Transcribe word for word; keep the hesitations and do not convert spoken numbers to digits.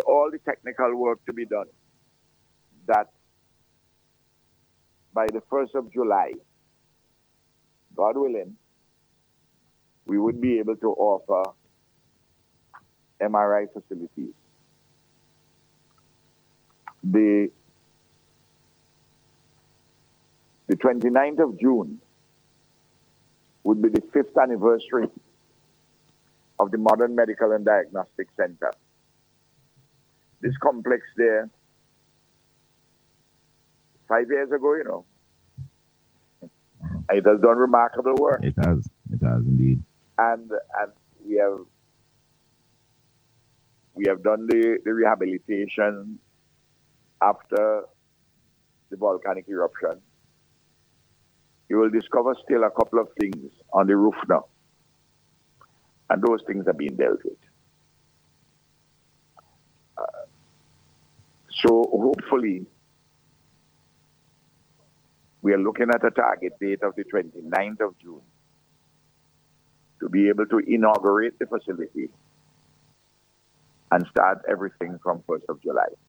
all the technical work to be done, that by the first of July, God willing, we would be able to offer M R I facilities. The, the twenty-ninth of June would be the fifth anniversary of the Modern Medical and Diagnostic Center. This complex there, five years ago, you know, it has done remarkable work. It has. It has indeed. And and we have we have done the, the rehabilitation after the volcanic eruption. You will discover still a couple of things on the roof now. And those things are being dealt with. Uh, so hopefully, we are looking at a target date of the twenty-ninth of June to be able to inaugurate the facility and start everything from first of July.